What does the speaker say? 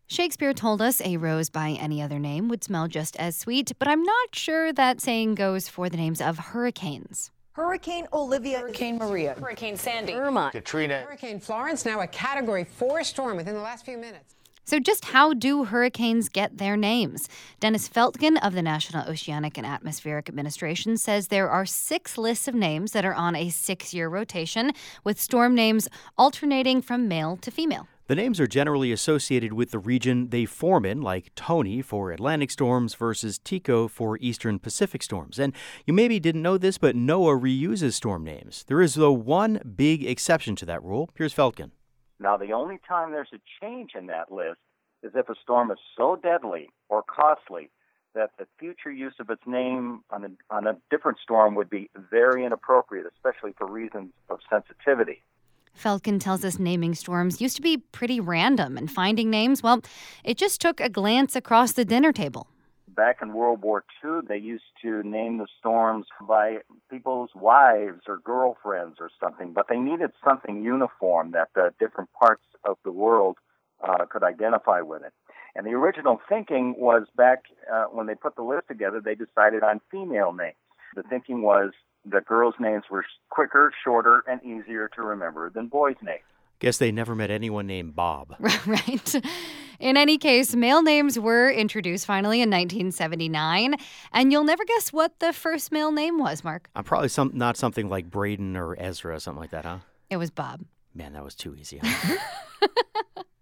Shakespeare told us a rose by any other name would smell just as sweet, but I'm not sure that saying goes for the names of hurricanes. Hurricane Olivia, Hurricane Maria, Hurricane Sandy, Irma, Katrina, Hurricane Florence, now a Category 4 storm within the last few minutes. So just how do hurricanes get their names? Dennis Feltgen of the National Oceanic and Atmospheric Administration says there are 6 lists of names that are on a 6-year rotation, with storm names alternating from male to female. The names are generally associated with the region they form in, like Tony for Atlantic storms versus Tico for Eastern Pacific storms. And you maybe didn't know this, but NOAA reuses storm names. There is, though, one big exception to that rule. Here's Feltgen. Now, the only time there's a change in that list is if a storm is so deadly or costly that the future use of its name on a different storm would be very inappropriate, especially for reasons of sensitivity. Feltgen tells us naming storms used to be pretty random, and finding names, well, it just took a glance across the dinner table. Back in World War II, they used to name the storms by people's wives or girlfriends or something, but they needed something uniform that different parts of the world could identify with it. And the original thinking was back when they put the list together, they decided on female names. The thinking was that girls' names were quicker, shorter, and easier to remember than boys' names. Guess they never met anyone named Bob. Right. In any case, male names were introduced finally in 1979, and you'll never guess what the first male name was, Mark. Probably not something like Braden or Ezra, something like that, huh? It was Bob. Man, that was too easy, huh?